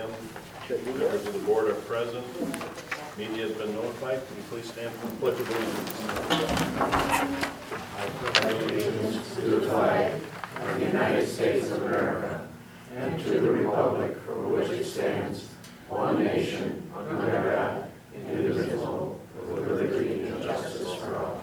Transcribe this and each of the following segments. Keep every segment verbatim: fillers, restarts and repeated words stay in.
m. Members of the board are present. Media has been notified. Can you please stand for the pledge of allegiance? I pledge allegiance to the flag of the United States of America and to the republic for which it stands, one nation, under God, indivisible, with liberty and justice for all.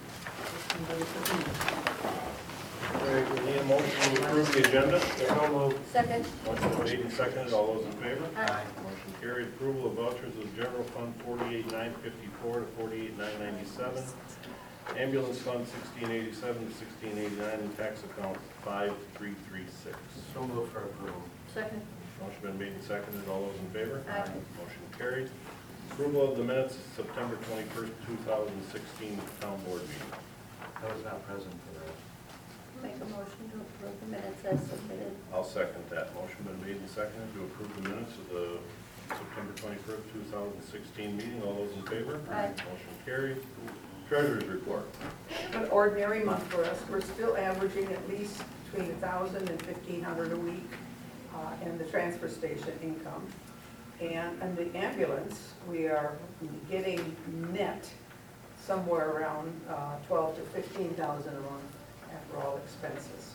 All right, we need a motion to approve the agenda. So moved. Second. Motion made and seconded. All those in favor? Aye. Motion carried. Approval of vouchers of general fund forty-eight nine fifty-four to forty-eight nine ninety-seven. Ambulance fund sixteen eighty-seven to sixteen eighty-nine, and tax account five three three six. So moved for approval. Second. Motion been made and seconded. All those in favor? Aye. Motion carried. Approval of the minutes, September twenty-first, two thousand sixteen, town board meeting. I was not present for that. Make a motion to approve the minutes as submitted. I'll second that. Motion been made and seconded to approve the minutes of the September twenty-first, two thousand sixteen meeting. All those in favor? Aye. Motion carried. Treasurer's report. An ordinary month for us. We're still averaging at least between a thousand and fifteen hundred a week uh, in the transfer station income. And in the ambulance, we are getting net somewhere around uh, twelve to fifteen thousand a month after all expenses.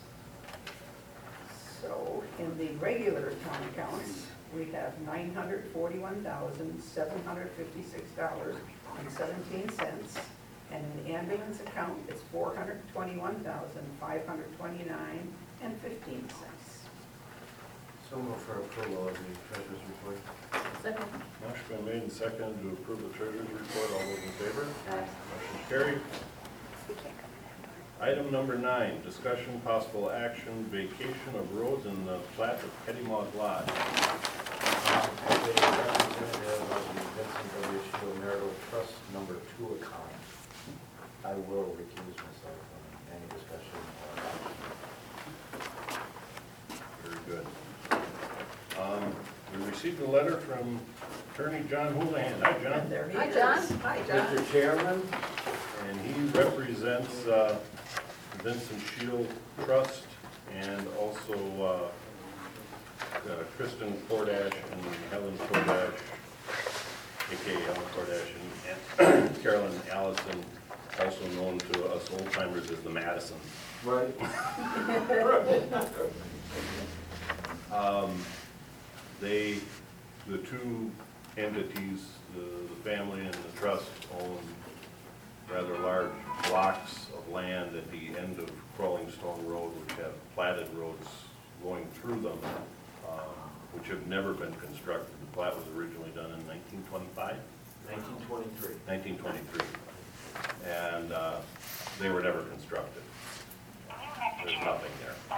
So in the regular town accounts, we have nine hundred forty-one thousand seven hundred fifty-six dollars and seventeen cents. And in the ambulance account, it's four hundred twenty-one thousand five hundred twenty-nine and fifteen cents. So moved for approval of the treasurer's report. Second. Motion been made and seconded to approve the treasurer's report. All those in favor? Aye. Motion carried. Item number nine, discussion possible action, vacation of roads in the plat of Kettimog Lodge. As a representative of the Vincent W. Shield Marital Trust Number Two account, I will recuse myself from any discussion or action. Very good. Um, we received a letter from Attorney John Houlihan. Hi, John. And there he Hi, is. John. Hi, John. Mister Chairman, And he represents uh, Vincent Shield Trust and also uh, uh, Kristen Kordash and Helen Kordash, A K A Helen Kordash, and, and Carolyn Allison, also known to us old timers as the Madison. right? Um, They, the two entities, the, the family and the trust, own rather large blocks of land at the end of Crawling Stone Road, which have platted roads going through them, um, which have never been constructed. The plat was originally done in nineteen twenty-five, nineteen twenty-three. nineteen twenty-three, and uh, they were never constructed. There's nothing there.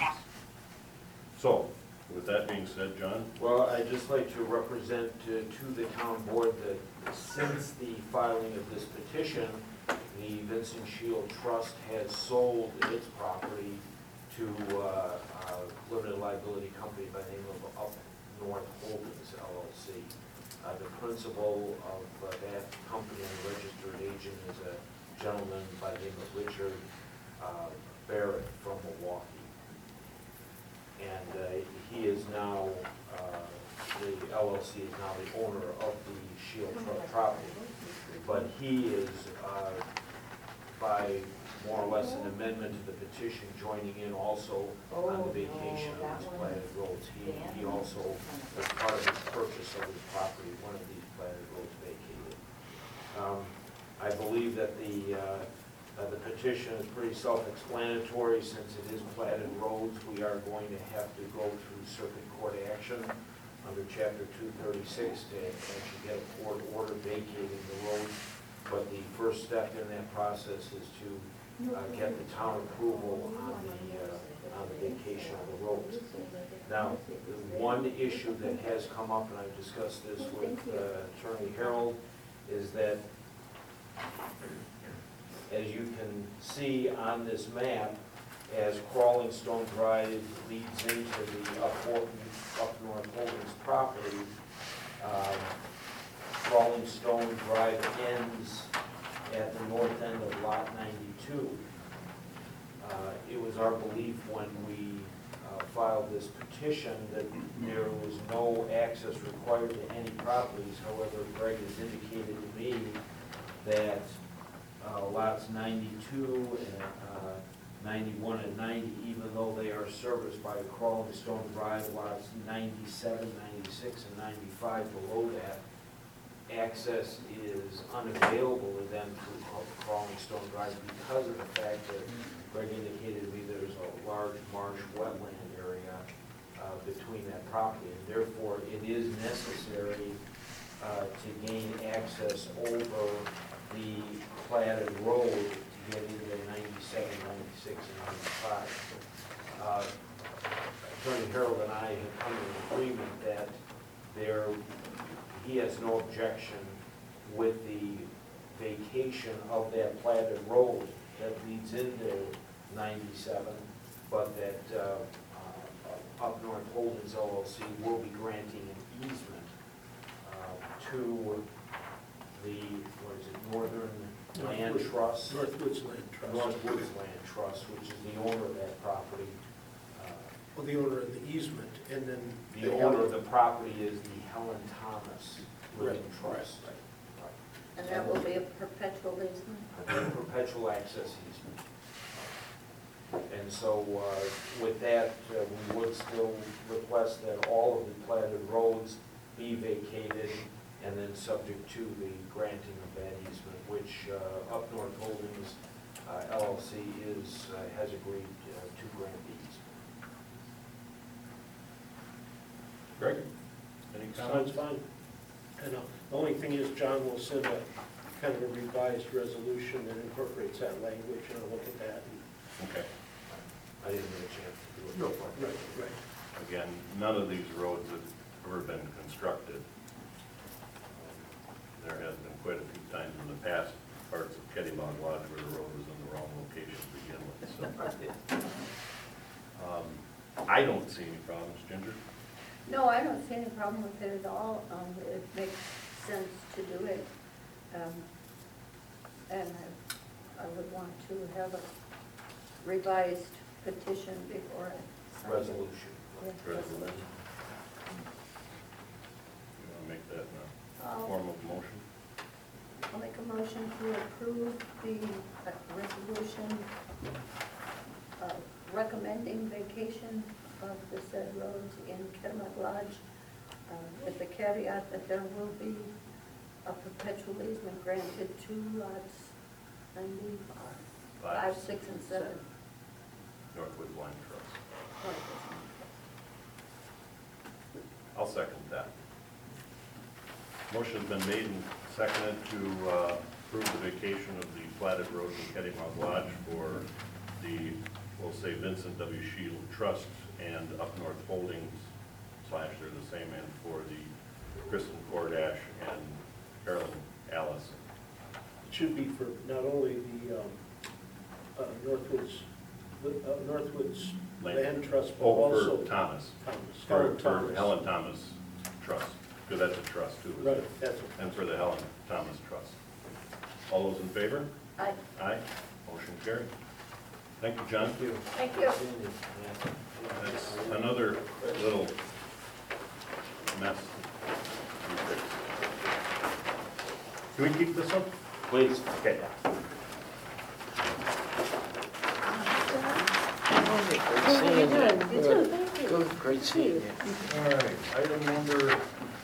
So, with that being said, John? Well, I'd just like to represent uh, to the town board that since the filing of this petition, the Vincent Shield Trust has sold its property to uh, a limited liability company by the name of Up North Holdings L L C. Uh, The principal of uh, that company and registered agent is a gentleman by the name of Richard uh, Barrett from Milwaukee. And uh, he is now, uh, the L L C is now the owner of the Shield Trust property. But he is, uh, by more or less an amendment to the petition, joining in also on the vacation of these platted roads. He, he also, as part of his purchase of his property, one of these platted roads vacated. Um, I believe that the, uh, Uh, the petition is pretty self-explanatory. Since it is platted roads, we are going to have to go through circuit court action under chapter two thirty-six to actually get a court order vacating the road. But the first step in that process is to uh, get the town approval on the, uh, on the vacation of the roads. Now, the one issue that has come up, and I've discussed this with uh, Attorney Harold, is that as you can see on this map, as Crawling Stone Drive leads into the Up Horton, Up North Holdings property, um, Crawling Stone Drive ends at the north end of Lot ninety-two. Uh, it was our belief when we uh, filed this this petition that there was no access required to any properties. However, Greg has indicated to me that uh, lots ninety-two and uh, ninety-one and ninety, even though they are serviced by Crawling Stone Drive, lots ninety-seven, ninety-six, and ninety-five below that, access is unavailable to them through Craw- Crawling Stone Drive because of the fact that Greg indicated to me there's a large marsh wetland area uh, between that property, and therefore it is necessary uh, to gain access over the platted road to get into the ninety-seven, ninety-six, and ninety-five. Uh, Attorney Harold and I have come to an agreement that there, he has no objection with the vacation of that platted road that leads into ninety-seven, but that uh, uh, Up North Holdings L L C will be granting an easement uh, to the, what is it, Northern Land Northwood- Trust? Northwoods Land Trust. Northwoods Land Trust, which is the owner of that property. Uh, Well, the owner of the easement, and then. The owner of the property is the Helen Thomas Living Right, Trust. And that will be a perpetual easement? A perpetual access easement. And so uh, with that, uh, we would still request that all of the platted roads be vacated and then subject to the granting of that easement, which uh, Up North Holdings uh, L L C is, uh, has agreed uh, to grant the easement. Greg? Any Sounds comments? fine. And uh, the only thing is, John will send a kind of a revised resolution that incorporates that language, and I'll look at that. Okay. I didn't get a chance to do it. No, right, right. Again, none of these roads have ever been constructed. There has been quite a few times in the past, parts of Kettybog Lodge where the road was in the wrong location to begin with, so. Um, I don't see any problems, Ginger. No, I don't see any problem with it at all. Um, It makes sense to do it. Um, And I I would want to have a revised petition before I sign it. Resolution. Yeah, Resolution. You want to make that in a I'll- form of motion? I'll make a motion to approve the uh, resolution uh, recommending vacation of the said roads in Kennebunk Lodge, uh, with the caveat that there will be a perpetual easement granted to lots ninety-five, five, six, and seven. Northwood Land Trust. I'll second that. Motion's been made and seconded to uh, approve the vacation of the platted road in Kettymog Lodge for the, we'll say Vincent W. Shield Trust and Up North Holdings, slash they're the same, and for the Kristen Cordash and Carolyn Allison. It should be for not only the um, uh, Northwoods, uh, Northwoods Land. Land Trust, but Oh, also. for Thomas, Thomas. for Helen for Thomas. Helen Thomas Trust, because that's a trust too, isn't it? Right, that's what. And for the Helen Thomas Trust. All those in favor? Aye. Aye. Motion carried. Thank you, John. Thank you. Thank you. That's another little mess. to fix. Can we keep this up? Please. Okay. Good, thank you. Good, great seeing you. All right, item number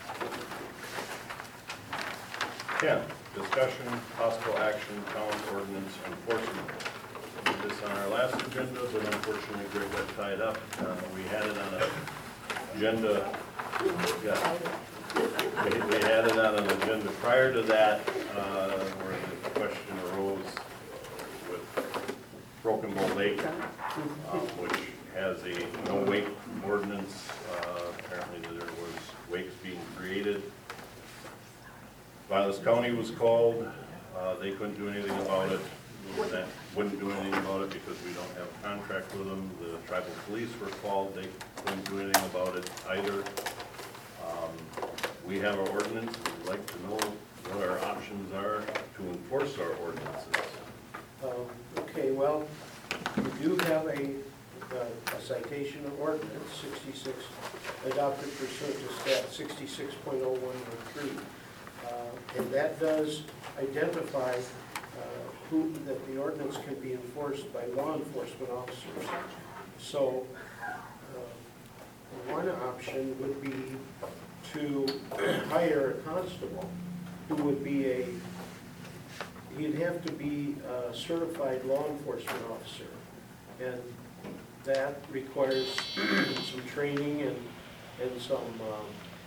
ten, discussion, possible action, town ordinance enforcement. We did this on our last agenda, but unfortunately Greg got tied up. Uh, We had it on a agenda, yeah, we we had it on an agenda prior to that, uh, where the question arose with Broken Bow Lake, um, which has a no wake ordinance. Uh, Apparently there was wakes being created. Vilas County was called. Uh, They couldn't do anything about it. That wouldn't do anything about it because we don't have a contract with them. The tribal police were called. They couldn't do anything about it either. Um, We have our ordinance. We'd like to know what our options are to enforce our ordinances. Um, Okay, well, we do have a, uh, a citation of ordinance sixty-six, adopted pursuant to stat sixty-six point oh one one three. Uh, And that does identify uh, who, that the ordinance can be enforced by law enforcement officers. So, uh, one option would be to hire a constable who would be a, he'd have to be a certified law enforcement officer. And that requires some training and, and some, um,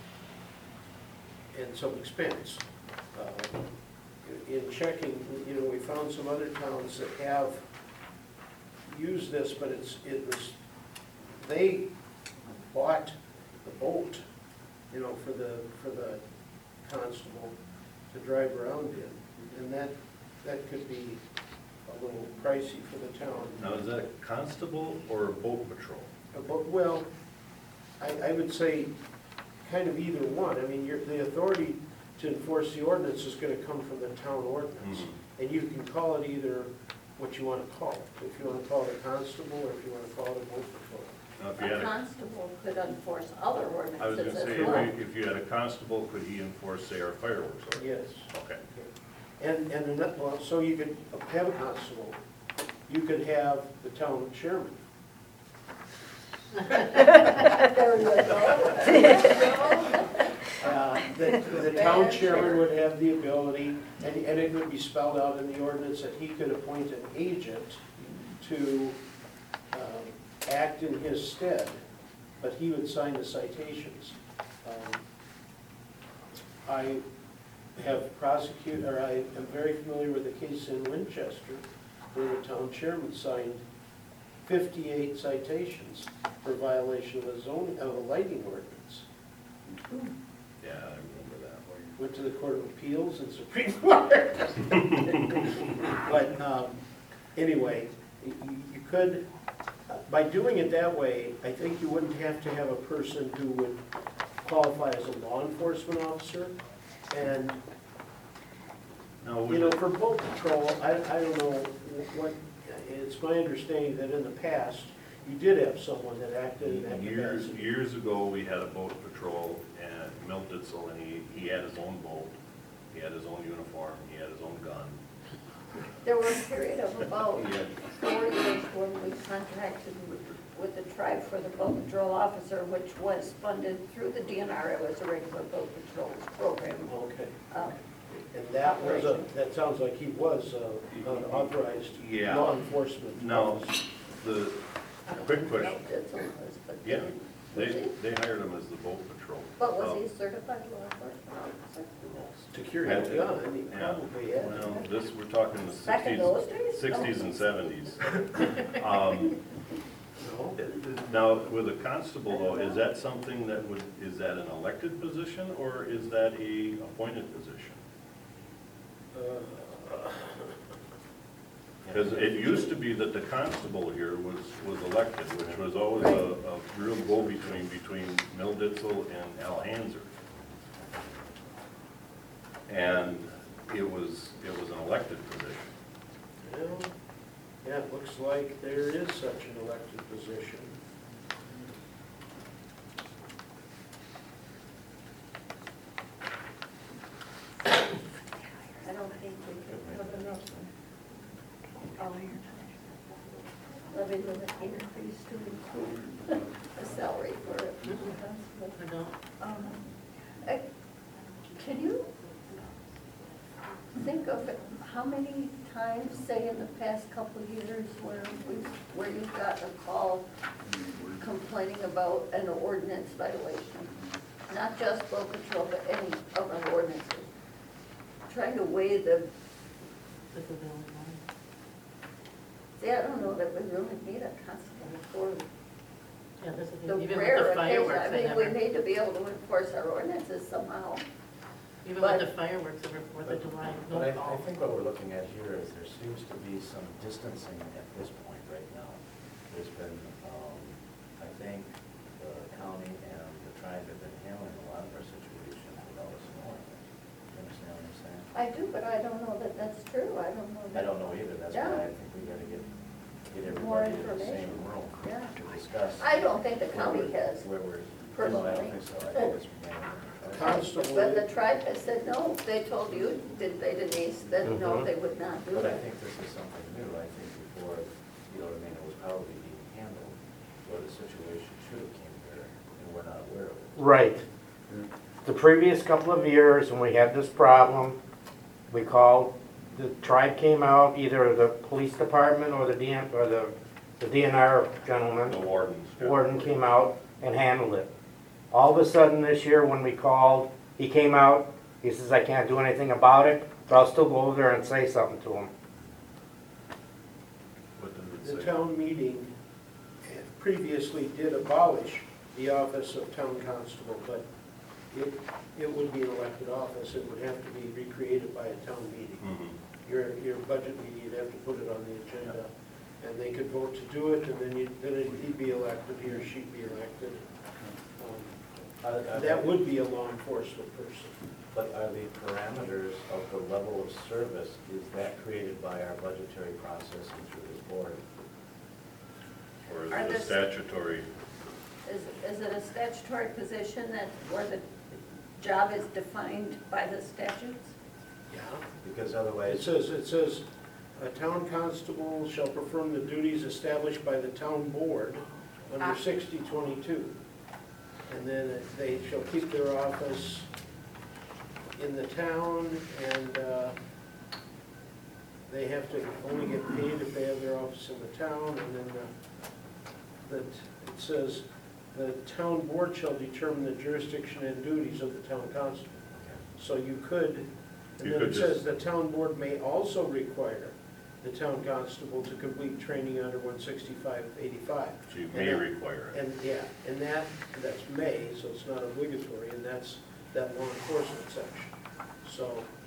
and some expense. Uh, In checking, you know, we found some other towns that have used this, but it's, it was, they bought the boat, you know, for the, for the constable to drive around in. And that, that could be a little pricey for the town. Now, is that a constable or a boat patrol? Uh, But, well, I, I would say kind of either one. I mean, you're, the authority to enforce the ordinance is gonna come from the town ordinance. Mhm. And you can call it either what you wanna call it. If you wanna call it a constable, or if you wanna call it a boat patrol. Now, if you A had a, constable could enforce other I was ordinances gonna as say, well. if you- if you had a constable, could he enforce, say, our fireworks ordinance? Yes. Okay. And, and, ano- well, so you could have a constable. You could have the town chairman. There you go. Uh, The, the town chairman would have the ability, and, and it would be spelled out in the ordinance that he could appoint an agent to um, act in his stead, but he would sign the citations. Um, I have prosecuted, or I am very familiar with a case in Winchester where the town chairman signed fifty-eight citations for violation of a zone, of a lighting ordinance. Yeah, I remember that. Went to the Court of Appeals and Supreme Court. But um, anyway, you you could, by doing it that way, I think you wouldn't have to have a person who would qualify as a law enforcement officer. And, Now, you would know, it- for boat patrol, I, I don't know what, it's my understanding that in the past, you did have someone that acted in that Years, capacity. years ago, we had a boat patrol and Milt Ditzel, and he, he had his own boat, he had his own uniform, he had his own gun. There was a period of about He had, four years when we contracted with, with the tribe for the boat patrol officer, which was funded through the D N R. It was a regular boat patrol program. Okay. Um, And that was a, that sounds like he was uh, an authorized Yeah. law enforcement now, officer. the I don't quick think question, Mel Ditzel was, but yeah, was they, he? they hired him as the boat patrol. But was Oh, he a certified law enforcement officer? To carry a gun, he Yeah, probably had. well, this, we're talking the Back in those sixties, days? sixties and seventies. Um, No? Now, with a constable though, is that something that would, is that an elected position or is that a appointed position? Uh, Because it used to be that the constable here was, was elected, which was always a, a real go-between between Mill Ditzel and Al Hanser. And it was, it was an elected position. Well, yeah, it looks like there is such an elected position. I don't think we could have enough. um, Levy limit increase to include a salary for a constable. Um, uh, Can you think of it, how many times, say in the past couple of years, where we, where you've gotten a call complaining about an ordinance violation? Not just boat patrol, but any of our ordinances. Trying to weigh the, see, I don't know that we really need a constable for Yeah, that's the the thing, even rare with the occasion. fireworks, I they mean, we never, need to be able to enforce our ordinances somehow. even but- with the fireworks over Fourth of July, no But I, I call. think what we're looking at here is there seems to be some distancing at this point right now. There's been, um, I think, the county and the tribe have been handling a lot of our situations without us knowing it. You understand what I'm saying? I do, but I don't know that that's true. I don't know. I that- don't know either, that's Yeah. why I think we gotta get get More everybody in the same information. room Yeah. to discuss. I don't think the where county we're- has Where we're, no, I personally. don't think so, I think it's. Constable. But the tribe has said, no, they told you, didn't they, Denise, that no, Mhm. they would not do But I that. think this is something new, I think before, you know what I mean, it was probably being handled, where the situation should have came here, and we're not aware of it. Right. The previous couple of years, when we had this problem, we called, the tribe came out, either the police department or the D N, or the, the D N R The gentleman, wardens. warden came out and handled it. All of a sudden this year, when we called, he came out, he says, I can't do anything about it, but I'll still go over there and say something to him. What does The it say? town meeting previously did abolish the office of town constable, but it, it would be an elected office, it would have to be recreated by a town meeting. Mhm. Your, your budget meeting, you'd have to put it on the agenda, and they could vote to do it, and then you, then he'd be elected, he or she'd be elected. Um, Are- are That they- would be a law enforcement person. But are the parameters of the level of service, is that created by our budgetary process and through this board? Or is Are it a this- statutory? Is, is it a statutory position that, where the job is defined by the statutes? Yeah. Because It otherwise, says, it says, a town constable shall perform the duties established by the town board Ah. under sixty twenty-two. And then they shall keep their office in the town, and uh, they have to only get paid if they have their office in the town, and then the, that, it says, the town board shall determine the jurisdiction and duties of the town constable. So you could, and You then could it says just- the town board may also require the town constable to complete training under one sixty-five eighty-five. So you may require it. And, yeah, and that, that's may, so it's not obligatory, and that's that law enforcement section. So,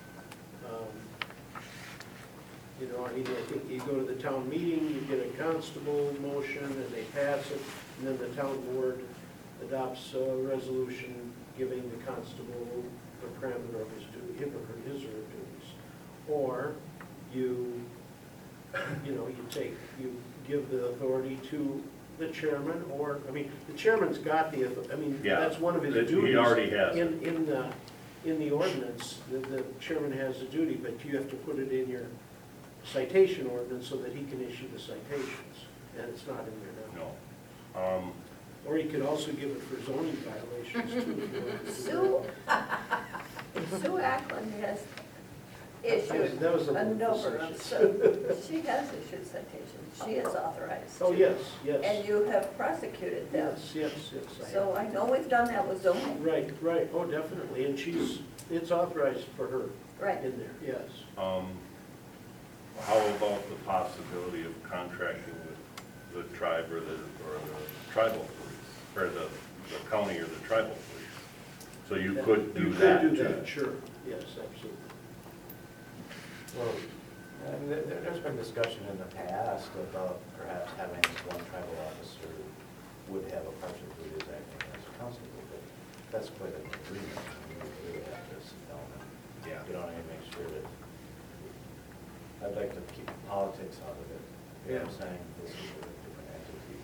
um, you know, I mean, I think you go to the town meeting, you get a constable motion, and they pass it, and then the town board adopts a resolution giving the constable the parameter of his duty, his or her, his or her duties. Or you, you know, you take, you give the authority to the chairman, or, I mean, the chairman's got the, auth- I mean, Yeah, that's one of his that- he duties. already has it. In, in the, in the ordinance, the, the chairman has the duty, but you have to put it in your citation ordinance so that he can issue the citations, and it's not in there now. No. Um, Or you could also give it for zoning violations too. if you wanted to do Sue, Sue Ackland has issued That was a a little number of, facetious. she has issued citations, she is authorized. Oh, to. yes, yes. And you have prosecuted them. Yes, yes, yes. I have. So I know we've done that with zoning, Right, right, oh, definitely, and she's, it's authorized for her right? in there, yes. um, How about the possibility of contracting with the tribe or the, or the tribal police, or the, the county or the tribal police? So you could do that You could do too. that, sure, yes, absolutely. well, and there, there- there's been discussion in the past about perhaps having one tribal officer would have a partial duty as acting as a constable, but that's quite an agreement. I mean, we really have to sit down and, Yeah. you know, and make sure that, I'd like to keep politics out of it. You know what I'm saying? This is a different entity.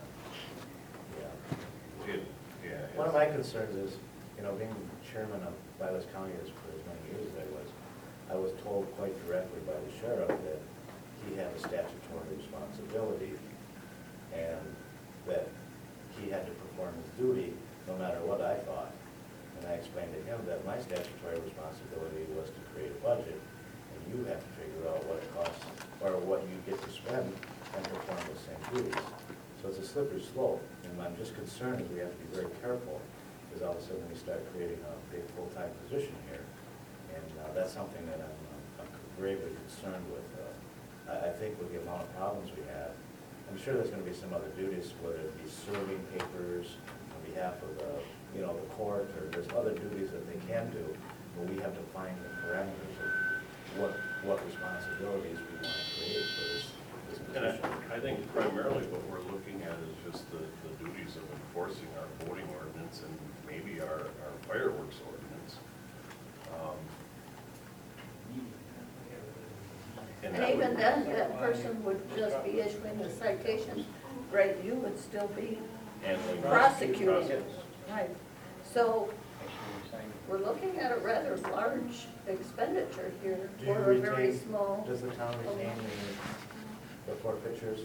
Yeah. It- Yeah. One of my concerns is, you know, being chairman of Vilas County as for as many years as I was, I was told quite directly by the sheriff that he had a statutory responsibility and that he had to perform his duty no matter what I thought. And I explained to him that my statutory responsibility was to create a budget, and you have to figure out what it costs, or what you get to spend and perform the same duties. So it's a slippery slope, and I'm just concerned that we have to be very careful, because all of a sudden we start creating a big full-time position here. And uh, that's something that I'm, I'm gravely concerned with. Uh, I, I think with the amount of problems we have, I'm sure there's gonna be some other duties, whether it be serving papers on behalf of the, you know, the court, or there's other duties that they can do, but we have to find the parameters of what, what responsibilities we want to create for this, this And position. I, I think primarily what we're looking at is just the, the duties of enforcing our voting ordinance and maybe our, our fireworks ordinance. Um, And even then, that person would just be issuing the citations, right, you would still be Handling prosecuting. process. Right, so we're looking at a rather large expenditure here Do you for a very retain- small. Does the town retain the, the forfeitures?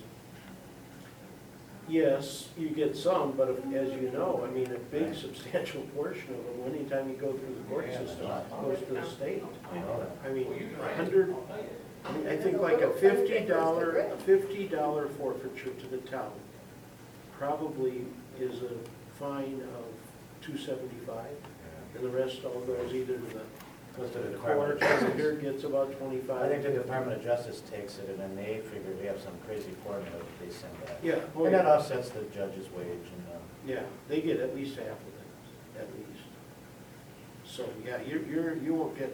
Yes, you get some, but if- as you know, I mean, a big substantial portion of them, anytime you go through the court system, goes to the state. I know that. I mean, a hundred, I mean, I think like a fifty dollar, a fifty dollar forfeiture to the town probably is a fine of two seventy-five, and the rest all goes either to the, Goes to the the Department court, of or Justice. here gets about twenty-five. I think the Department of Justice takes it, and then they figure they have some crazy formula that they send back. Yeah, oh, And that yeah, offsets the judge's wage and, uh, yeah, they get at least half of it, at least. So, yeah, you're, you're, you won't get,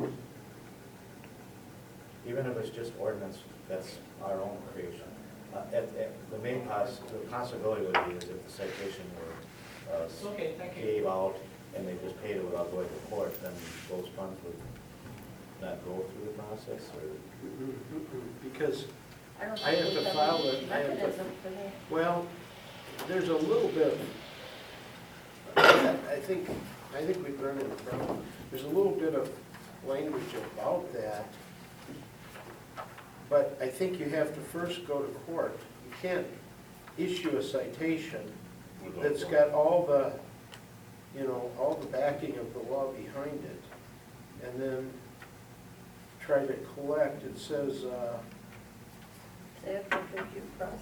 even if it's just ordinance, that's our own creation. Uh, at, at, the main poss, the possibility would be is if the citation were, uh, gave out and they just paid it without going to court, then those funds would not go through the process, or? because, I don't I have think we to file a it, I have to- mechanism for that. well, there's a little bit, I think, I think we've run into a problem. There's a little bit of language about that, but I think you have to first go to court. You can't issue a citation Without that's going. got all the, you know, all the backing of the law behind it, and then try to collect. It says, uh, They have to go due process.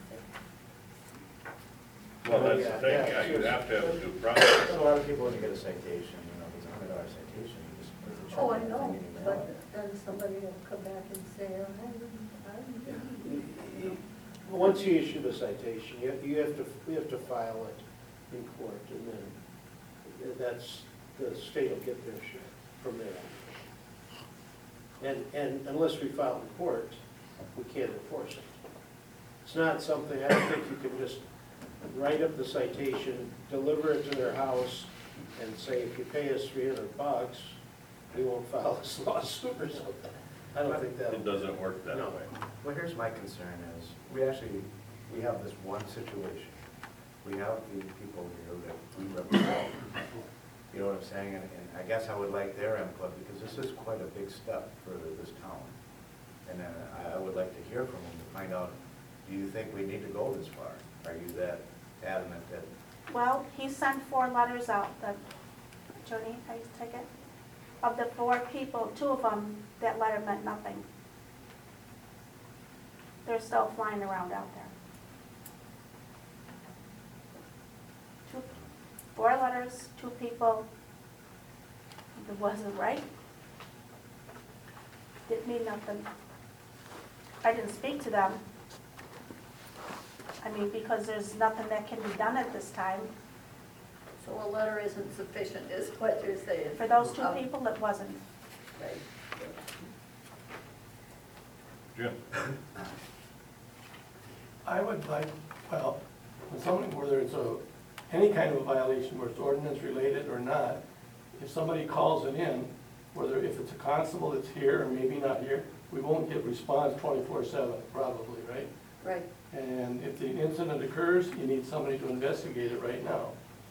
Well, that's Yeah, the thing, yeah. yeah, you have to have a due process. A lot of people, when you get a citation, you know, if it's a hundred dollar citation, you just put the check. Oh, I in, know, and you mail but it. then somebody will come back and say, oh, I didn't, I didn't. once you issue the citation, you, you have to, we have to file it in court, and then that's, the state will get their share from there. And, and unless we file in court, we can't enforce it. It's not something, I don't think you can just write up the citation, deliver it to their house, and say, if you pay us three hundred bucks, we won't file this lawsuit or something. I don't think that. It doesn't work that No. way. Well, here's my concern is, we actually, we have this one situation. We have the people here that we represent. You know what I'm saying? And, and I guess I would like their input, because this is quite a big step for this town. And then I, I would like to hear from them to find out, do you think we need to go this far? Are you that adamant that, Well, he sent four letters out, the, Joni, I used to take it. Of the four people, two of them, that letter meant nothing. They're still flying around out there. Two, four letters, two people, it wasn't right. Didn't mean nothing. I didn't speak to them. I mean, because there's nothing that can be done at this time. So a letter isn't sufficient, is what you're saying? For those two Um, people, it wasn't. right. Jim? I would like, well, when something, whether it's a, any kind of a violation, whether it's ordinance related or not, if somebody calls it in, whether, if it's a constable that's here or maybe not here, we won't get response twenty-four seven, probably, right? Right, And if the incident occurs, you need somebody to investigate it right now.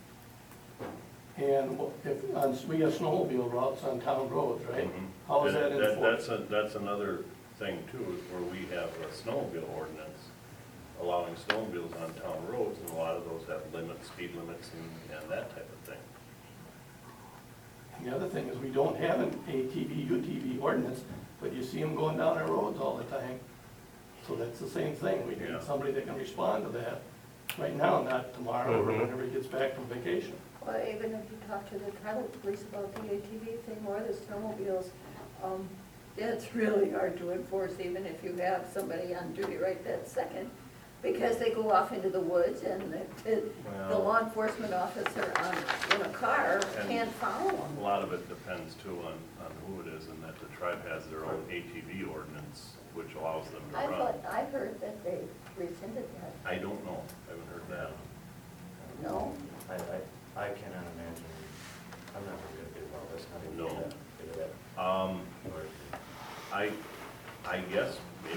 And if, on, we have snowmobile routes on town roads, right? Mhm. How is And that That's, enforced? a- that's another thing too, is where we have a snowmobile ordinance allowing snowmobiles on town roads, and a lot of those have limits, speed limits and, and that type of thing. And the other thing is, we don't have an A T V, U T V ordinance, but you see them going down our roads all the time. So that's the same thing, we Yeah. need somebody that can respond to that right now, not tomorrow or Mhm. whenever he gets back from vacation. well, even if you talk to the tribal police about the A T V thing or the snowmobiles, um, it's really hard to enforce, even if you have somebody on duty right that second, because they go off into the woods and the, the Well- law enforcement officer on, in a car And- can't follow A them. lot of it depends too on, on who it is, and that the tribe has their own A T V ordinance, which allows them to I run. thought, I heard that they rescinded that, I don't know, I haven't heard that. no? I, I, I cannot imagine, I'm not very good about this, how do you No. do that? Figure that Um, out. I, I guess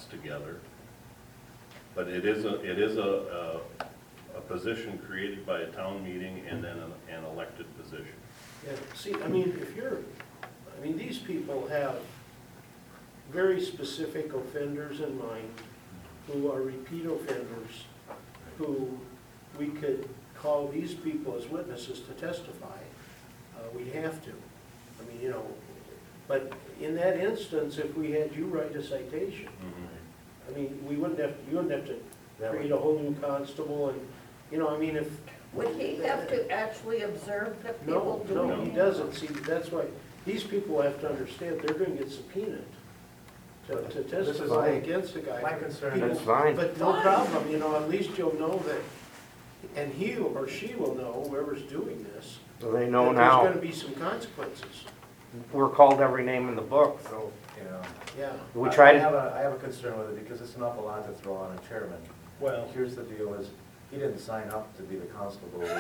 together. But it is a, it is a, a, a position created by a town meeting and then an, an elected position. Yeah, see, I mean, if you're, I mean, these people have very specific offenders in mind who are repeat offenders, who we could call these people as witnesses to testify. Uh, we'd have to. I mean, you know, but in that instance, if we had you write a citation, I mean, we wouldn't have, you wouldn't have to That would- create a whole new constable and, you know, I mean, if, Would he have to actually observe the no, people doing no, it? he doesn't. See, that's why, these people have to understand, they're gonna get subpoenaed to, to This is testify fine. against the guy. My concern People- That's fine. But no problem, you know, at least you'll know that, and he or she will know, whoever's doing this, So they know that now. there's gonna be some consequences. We're called every name in the book, so You know. Yeah. we I- try I have to, a, I have a concern with it because it's an awful lot to throw on a chairman. Well, Here's the deal is, he didn't sign up to be the constable. But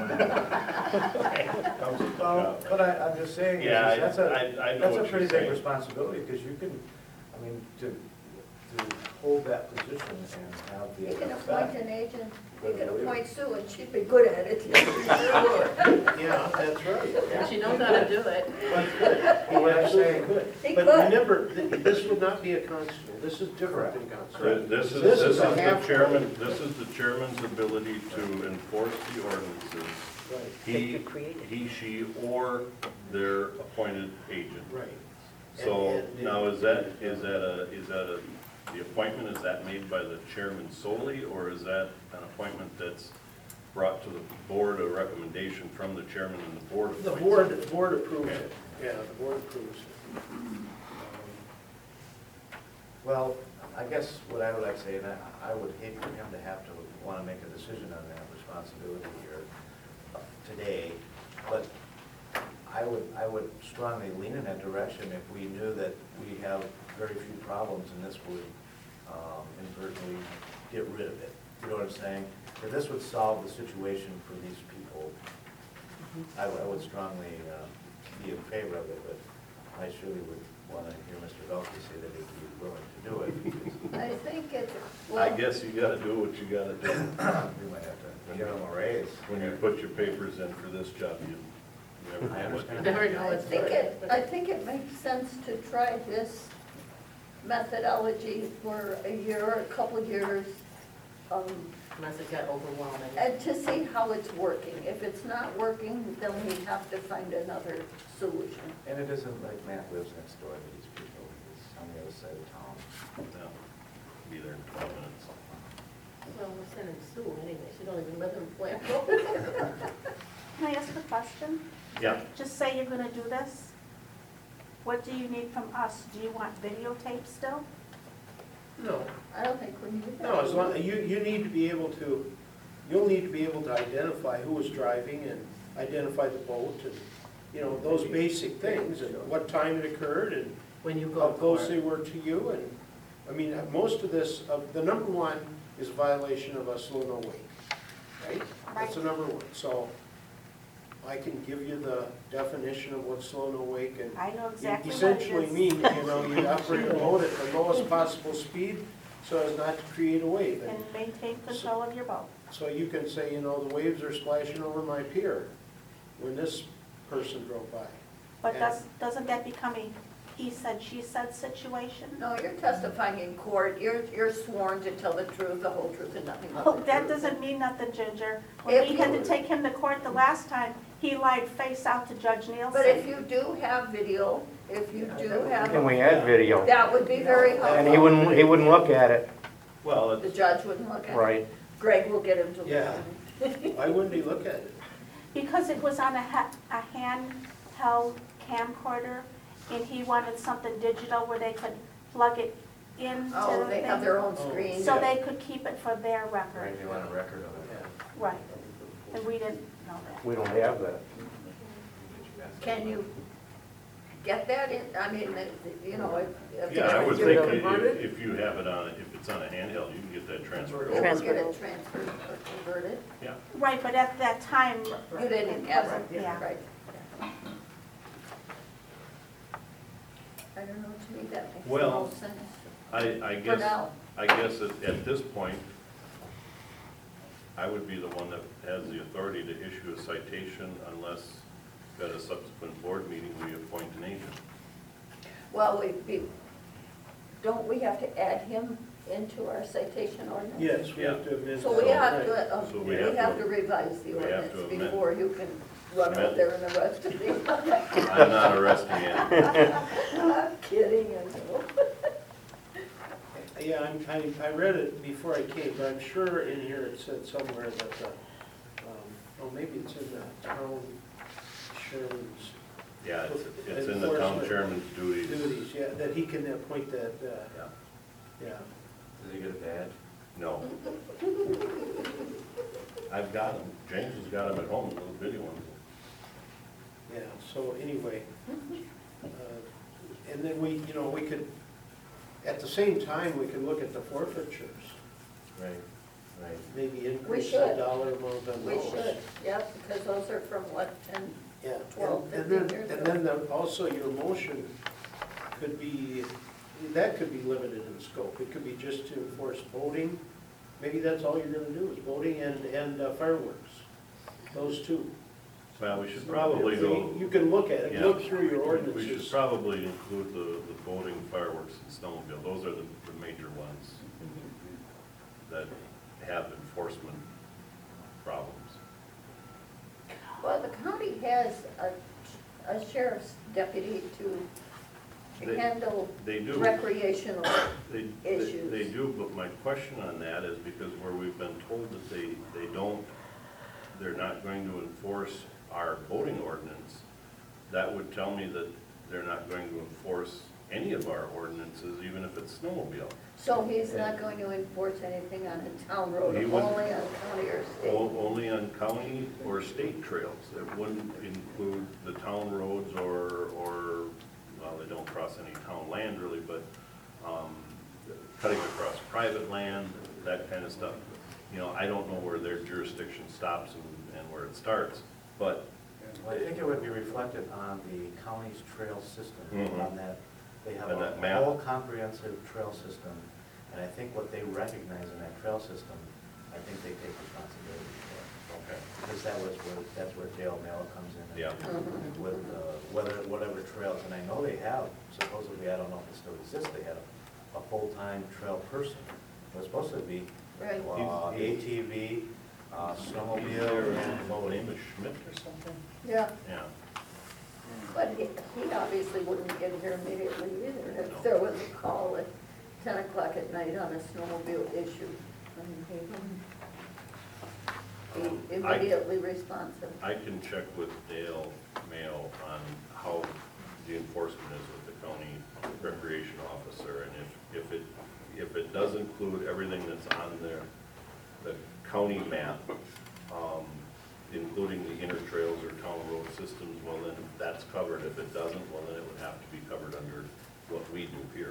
Well, but I, I'm just saying, Yeah, I- that's a, I- I know that's a what pretty you're big saying. responsibility, because you can, I mean, to, to hold that position and have the You can appoint effect. an agent, you can appoint Sue, and she'd be good at it. She sure would. Yeah, that's right. And she knows how to do it. But could, he What I'm absolutely saying- could. He But could. remember, th- this would not be a constable, this is different than constable. th- this is, This this is is a the half- chairman, this is the chairman's ability to enforce the ordinances. Right, He, he, she, or their appointed agent. right. So And- and- now is that, is that a, is that a, the appointment, is that made by the chairman solely, or is that an appointment that's brought to the board, a recommendation from the chairman and the board? The appoints board, it? the board approves it, yeah, the board approves it. Well, I guess what I would like to say, and I, I would hate for him to have to want to make a decision on that responsibility here uh, today, but I would, I would strongly lean in that direction if we knew that we have very few problems and this would um, inadvertently get rid of it. You know what I'm saying? If this would solve the situation for these people, I would, I would strongly uh, be in favor of it, but I surely would want to hear Mister Velke say that he'd be willing to do it. I think it's, I well, guess you gotta do what you gotta do. We might have to give him a raise. When you put your papers in for this job, you you never I know what understand. you Never know I it's think right. it, I think it makes sense to try this methodology for a year or a couple of years, um, Unless it got overwhelming. and to see how it's working. If it's not working, then we have to find another solution. And it isn't like Matt lives next door to these people, he's on the other side of town. No, be there in twelve minutes. Well, we're sending Sue anyway, she don't even live in Blanford. Can I ask a question? Yeah, Just say you're gonna do this. What do you need from us? Do you want videotape still? No, I don't think we need that. no, as long, you, you need to be able to, you'll need to be able to identify who was driving and identify the boat and, you know, those basic things and what time it occurred and When you go how to close court. they were to you and, I mean, most of this, uh, the number one is a violation of a slow no wait, right? That's the number one, so I can give you the definition of what slow no wake and I know it exactly what it essentially is. means, you know, you operate a boat at the lowest possible speed so as not to create a wave. And And maintain control of your boat. so you can say, you know, the waves are splashing over my pier when this person drove by. But And- does, doesn't that become a he said, she said situation? No, you're testifying in court, you're, you're sworn to tell the truth, the whole truth, and nothing but the Oh, truth. that doesn't mean nothing, Ginger. When If we had you- to take him to court the last time, he lied face out to Judge Nielsen. But if you do have video, if you do have, and we had video, that would be very helpful. and he wouldn't, he wouldn't look at it, well, The it's, judge wouldn't look at it. right? Greg will get him to look Yeah. at it. Why wouldn't he look at it? Because it was on a ha- a handheld camcorder, and he wanted something digital where they could plug it into Oh, the they have thing, their own Oh. screen. so they could keep it for their record. Right, you want a record of it. Yeah. Right, and we didn't know that. We don't have that. Can you get that in, I mean, it- you know, if. if yeah, I would you think i- convert if, if you have it on, if it's on a handheld, you can get that transferred Or over. get it transferred or converted. Yeah, Right, but at that time, You didn't it have wasn't, it, yeah. right. I don't know, to me that makes the Well- most sense. I, I for guess, now. I guess at, at this point, I would be the one that has the authority to issue a citation unless at a subsequent board meeting, we appoint an agent. Well, we, we, don't we have to add him into our citation ordinance? Yes, we have to amend. So we that, have right. to, uh, So we we have have to- to revise the we have to ordinance amend- before you can run out amend- there and arrest me. I'm not arresting anyone. I'm kidding, I know. Yeah, I'm, I, I read it before I came, but I'm sure in here it said somewhere that, uh, um, oh, maybe it's in the town chairman's Yeah, it's, it's in the town Enforcement chairman's duties. duties, yeah, that he can appoint that, uh, Yeah. yeah. Does he get a badge? No. I've got them. James has got them at home, little bitty ones. Yeah, so anyway, uh, and then we, you know, we could, at the same time, we could look at the forfeitures, Right, right. maybe increase the should. dollar amount on We those. should, yep, because those are from what, ten, Yeah, twelve, and- and fifteen then, years and ago. then the- also your motion could be, that could be limited in scope. It could be just to enforce voting. Maybe that's all you're gonna do is voting and, and uh, fireworks, those two. Well, we should probably So go. You you can look at it, Yeah. look through your We ordinances. should probably include the, the boating, fireworks, and snowmobile. Those are the, the major ones that have enforcement problems. Well, the county has a, a sheriff's deputy to They- handle They do. recreational. They, they issues. they do, but my question on that is because where we've been told that they, they don't, they're not going to enforce our voting ordinance, that would tell me that they're not going to enforce any of our ordinances, even if it's snowmobile. So he's not going to enforce anything on a town road, He only would- on county or state? O- Only on county or state trails. It wouldn't include the town roads or, or, well, they don't cross any town land really, but um, cutting across private land, that kind of stuff. You know, I don't know where their jurisdiction stops and, and where it starts, but Well, I think it would be reflected on the county's trail system, Mhm. on that, they have On a that map. whole comprehensive trail system, and I think what they recognize in that trail system, I think they take responsibility for. okay. Because that was where, that's where Dale Mello comes in. Yeah. Mhm. With, uh, whether, whatever trails, and I know they have, supposedly, I don't know if it still exists, they had a, a full-time trail person. It was supposed to be, Right. uh, A T V, uh, snowmobile, and Well, name is Schmidt or something? Yeah, Yeah. but he, he obviously wouldn't get here immediately either if there was a call at ten o'clock at night on a snowmobile issue. I mean, he- Um, He I- immediately responsive. I can check with Dale Mayo on how the enforcement is with the county recreation officer, and if, if it, if it does include everything that's on there, the county map, um, including the inner trails or town road systems, well, then that's covered. If it doesn't, well, then it would have to be covered under what we do here.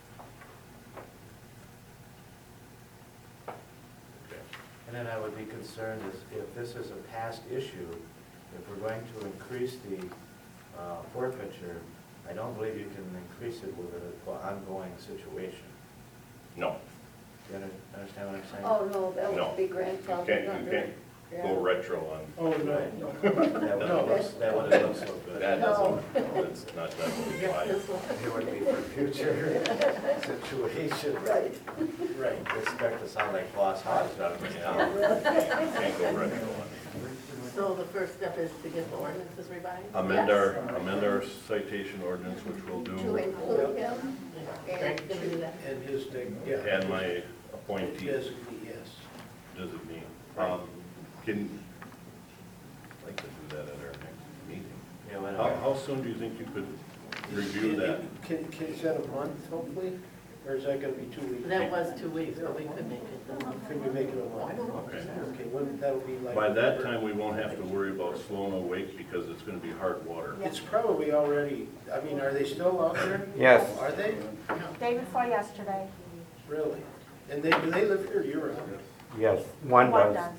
Okay. And then I would be concerned is if this is a past issue, if we're going to increase the uh, forfeiture, I don't believe you can increase it with an ongoing situation. No, Do you under- understand what I'm saying? Oh, no, that No. would be you grandfathered can't, you under. can't go Yeah. retro on. Oh, no. That would look, that would look so good. That No. doesn't, no, it's not that Yeah, way. this one. It would be for future situations. Right. Right, expect to sound like Boss Hodge out of this town. Can't go retro on. So the first step is to get the ordinances revised? Amend our, amend our citation ordinance, which we'll To do, include him and Gonna do to, that. And his, name, yeah. and my appointee Designee, yes. designee. Um, Can, I'd like to do that at our next meeting. Yeah, why How, not? how soon do you think you could review that? Can, can, is that a month, hopefully, or is that gonna be two weeks? That was two weeks, but we could make it the month. Can we make it a month? Okay. Okay, when, that'll be like. By that time, we won't have to worry about slow and awake because it's gonna be hard water. It's probably already, I mean, are they still out there? Yes. Are they? Day before yesterday, Really? And they, do they live here year round? Yes, one one does. does.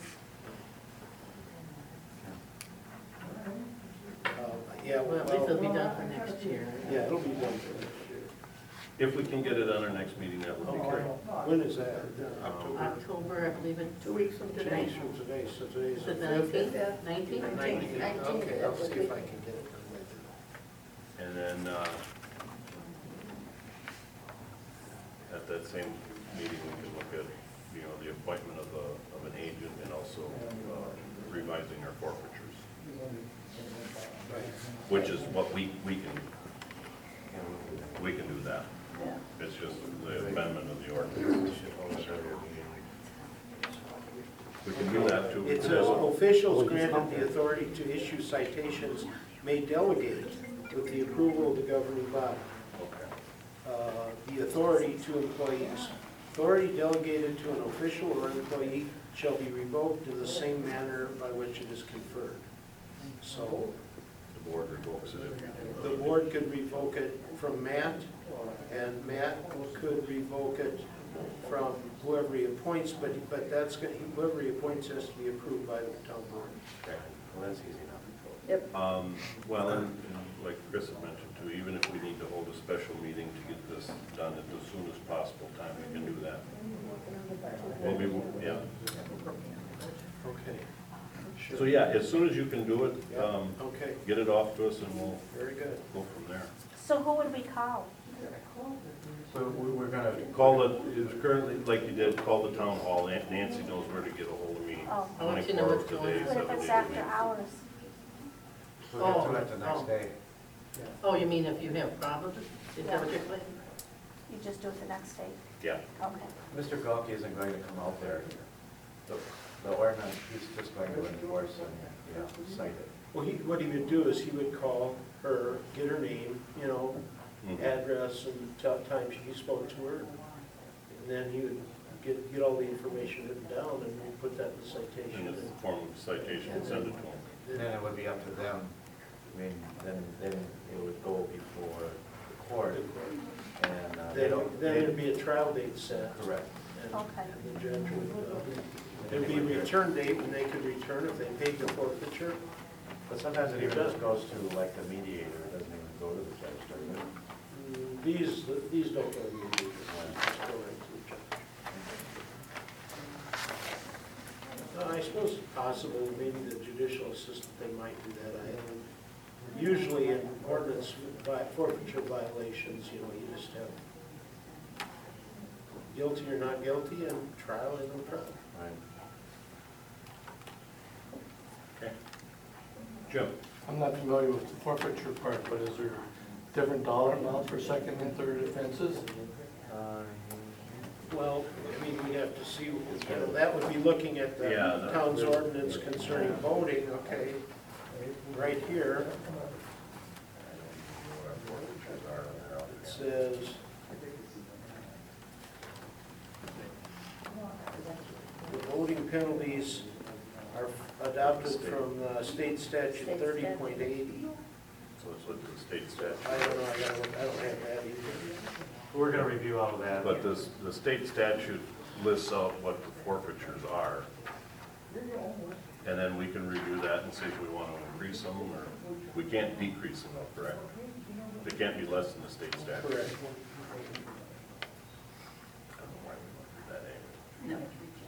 Uh, Yeah, Well, well. at least it'll be done for next year. Yeah, it'll be done for next year. If we can get it on our next meeting, that would be great. When is that? October? October, I believe it, Two weeks from Two today. weeks from today, so today's is the it fifth. nineteenth, nineteenth? Nineteenth, Nineteenth, okay, that I'll would see be- if I can get it done by then. And then, uh, at that same meeting, we can look at, you know, the appointment of a, of an agent and also uh, revising our forfeitures, which is what we, we can, we can do that. Yeah. It's just the amendment of the ordinance. We can do that too. It says officials granted the authority to issue citations may delegate with the approval of the governing body. Okay. Uh, the authority to employees. Authority delegated to an official or employee shall be revoked in the same manner by which it is conferred. So The board revokes it if you do. the board could revoke it from Matt, and Matt could revoke it from whoever he appoints, but, but that's, gonna- whoever he appoints has to be approved by the town board. Okay, well, that's easy enough. Yep. Um, well, and, and like Chris had mentioned too, even if we need to hold a special meeting to get this done at the soonest possible time, we can do that. Well, we, will- yeah. Okay. So yeah, as soon as you can do it, Yeah. um, Okay, get it off to us and we'll very good. go from there. So who would we call? So we- we're gonna, Call the, it's currently, like you did, call the town hall. Nan- Nancy knows where to get a hold of me. Oh. I'll let you know twenty-four what's hours a going day, on. What if seven it's days a after week. hours? we'll get to it the Oh, next oh. day. Oh, you mean if you have problems? Is that what you're saying? You just do it the next day? Yeah, Okay. Mister Galkey isn't going to come out there. The the ordinance, he's just going to enforce and, you know, cite it. Well, he, what he would do is he would call her, get her name, you know, Mhm. address and tell time he spoke to her. And then he would get, get all the information written down and we'd put that in the citation. in the form of citation, and send it to them. And then it would be up to them. I mean, then, then it would go before the court and uh, they Then, don't. then they- it'd be a trial date set. Correct. And Okay. and the judge would, uh, there'd be a return date when they could return if they paid the forfeiture. But sometimes it even just goes to like the mediator, it doesn't even go to the judge, does it? Mm, These, these don't go to the mediator, just go right to the judge. Uh, I suppose it's possible, maybe the judicial assistant, they might do that. I haven't. Usually in ordinance vi- forfeiture violations, you know, you just have guilty or not guilty and trial and no trial. Right. Okay. Jim? I'm not familiar with the forfeiture part, but is there different dollar amount for second and third offenses? Uh, Well, I mean, we have to see, you know, that would be looking at the Yeah, the- town's ordinance concerning voting, okay? Right here, it says, the voting penalties are adopted from uh, state statute State thirty statute. point eighty. So let's look at the state statute. I don't know, I gotta look, I don't have that either. We're gonna review all of that. But this, the state statute lists out what the forfeitures are. And then we can review that and see if we want to increase them, or, we can't decrease them, though, correct? They can't be less than the state statute. Correct. I don't know why we want to do that anyway.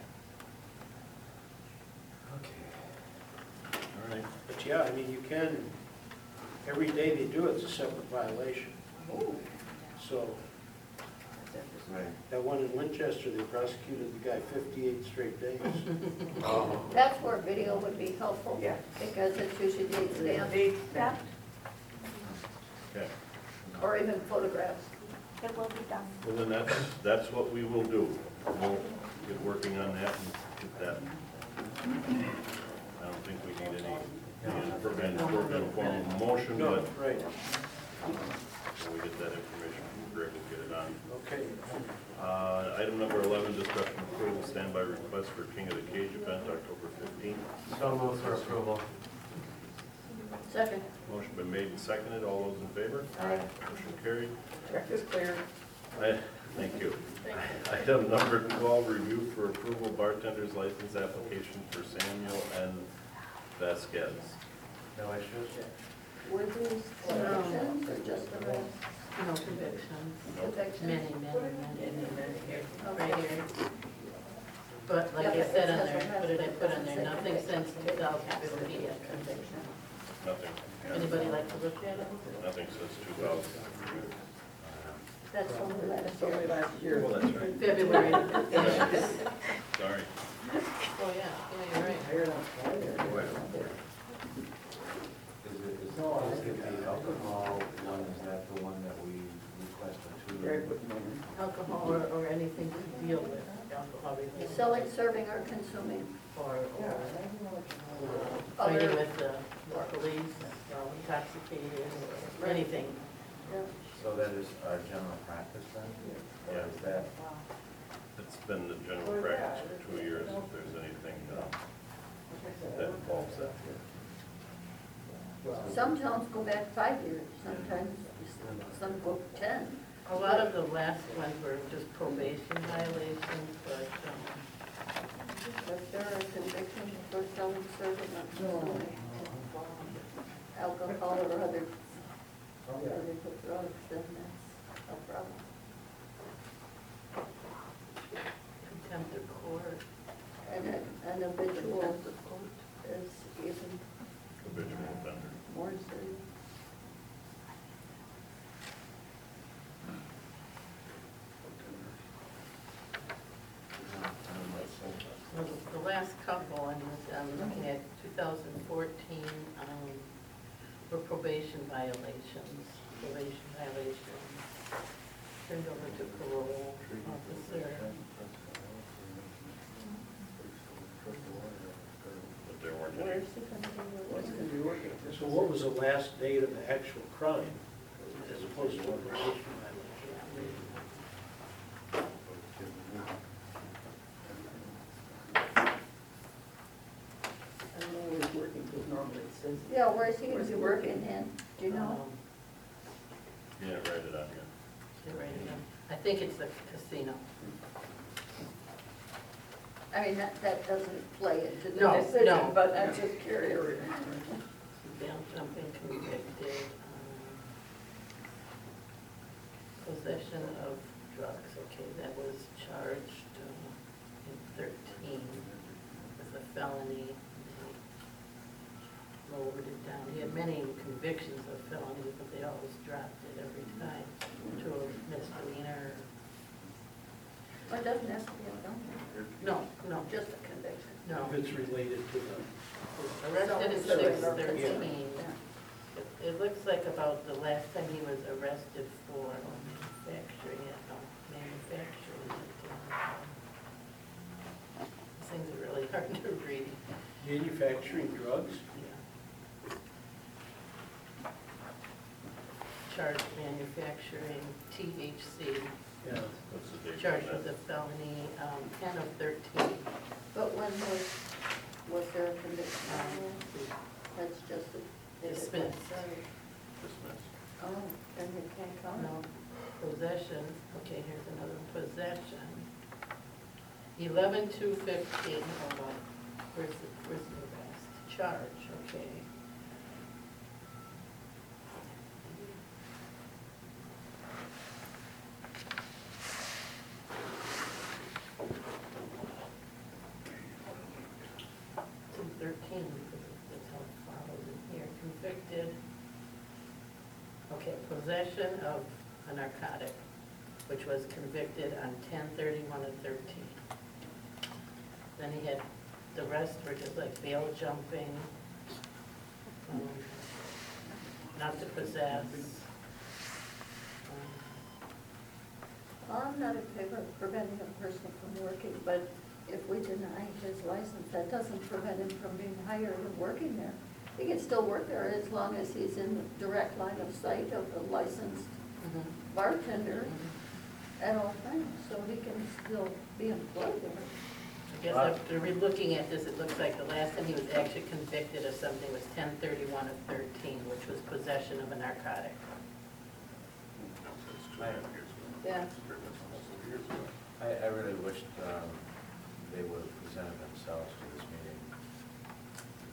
No. Okay. All right. But yeah, I mean, you can, every day they do it's a separate violation. So, Right. that one in Winchester, they prosecuted the guy fifty-eight straight days. That's where video would be helpful. Yeah. Because it's usually date stamped, Date Yeah, stamped. Okay. or even photographs. it will be done. Well, then that's, that's what we will do. We'll get working on that and get that. I don't think we need any, any in in form of motion, No, but right, when we get that information from Greg, we'll get it on. okay. Uh, Item number eleven, discussion approval, standby request for King of the Cage event, October fifteenth. So moved for approval. Second. Motion been made and seconded. All those in favor? Aye. Motion carried. Check is clear. I- Thank you. Item number twelve, review for approval bartender's license application for Samuel N. Vasquez. No issues? Were these corrections or just the rest? No convictions. Conviction? Many, many, many, many, many here, right Okay. here. But like Yeah, I but said it on says there, it has what did I to- put on there? doesn't say Nothing since conviction. two thousand fifteen. Conviction. Nothing. Anybody like to look at it? Nothing since two thousand. That's only last It's only year. last year. Well, that's right. February. Sorry. Oh, yeah, yeah, you're right. Is it, is, is it the alcohol one, is that the one that we requested to? Very good memory. Alcohol or, or anything to deal with alcohol related. Selling, serving, or consuming. Or, or uh, fighting Other- with the the police, or intoxicated, or anything. Yeah. So that is our general practice then? Or is that, It's been the general practice for two years, if there's anything uh, that involves that. Some towns go back five years, sometimes some go ten. A lot of the last ones were just probation violations, but, um, If there are convictions for selling, serving, or consuming alcohol or other, other drugs, then that's a problem. contempt of court. And an an habitual is even Habitual offender. more serious. Well, the last couple, I'm, I'm looking at two thousand fourteen, um, were probation violations, probation violations, turned over to parole officer. But there weren't Where any. is he gonna be What's working? gonna be working? So what was the last date of the actual crime, as opposed to a probation violation? I don't know where he's working, because normally it says. Yeah, where is he gonna Where's be he working in? Do you know? Um, You didn't write it on here. they're writing them. I think it's the casino. I mean, that, that doesn't play into the No, decision, no. but I'm just curious. Bail jumping convicted, um, possession of drugs, okay, that was charged uh, in thirteen with a felony. They Lowered it down. He had many convictions of felonies, but they always dropped it every time to a misdemeanor. Or it doesn't have to be a felony, No, no, just a conviction. no. If it's related to the, Arrested in So- six so- thirteen. Yeah. It- It looks like about the last time he was arrested for manufacturing it, no, manufacturing it. um, These things are really hard to read. manufacturing drugs? Yeah. Charged manufacturing T H C, Yeah. What's the date on charged that? with a felony, um, ten of thirteen. But when was, was there a conviction? That's just a. Dismissed. Dismissed. Oh, then you can't count No, it. possession, okay, here's another one, possession. Eleven two fifteen, hold on, where's the, where's the rest? Charge, okay. Two thirteen, because that's how it follows in here, convicted. Okay, possession of a narcotic, which was convicted on ten thirty-one of thirteen. Then he had, the rest were just like bail jumping, um, not to possess. um, I'm not in favor of preventing a person from working, but if we deny his license, that doesn't prevent him from being hired and working there. He can still work there as long as he's in the direct line of sight of a licensed mhm, bartender mhm. at all times, so he can still be employed there. I guess after re-looking at this, it looks like the last time he was actually convicted of something was ten thirty-one of thirteen, which was possession of a narcotic. It's two and a half years ago. Yeah. It's pretty much almost two years ago. I, I really wished, um, they would have presented themselves to this meeting.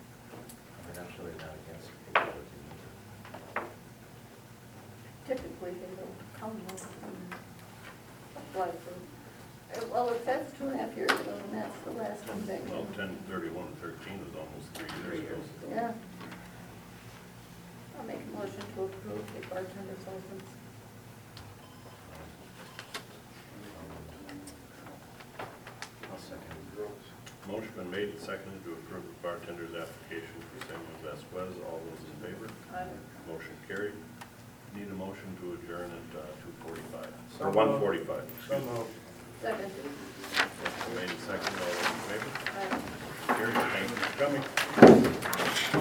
I mean, I'm surely not against people, but Typically, everything will come with and apply for. Uh, Well, if that's two and a half years ago, and that's the last one they Well, ten thirty-one thirteen was almost three years ago. Yeah. I'll make a motion to approve the bartender's license. I'll second. Motion been made and seconded to approve the bartender's application for Samuel Vasquez. All those in favor? Aye. Motion carried. Need a motion to adjourn at uh, two forty-five, So or moved. one forty-five. So moved. Second. Made and seconded, all those in favor? Aye. Carried, thank you for coming.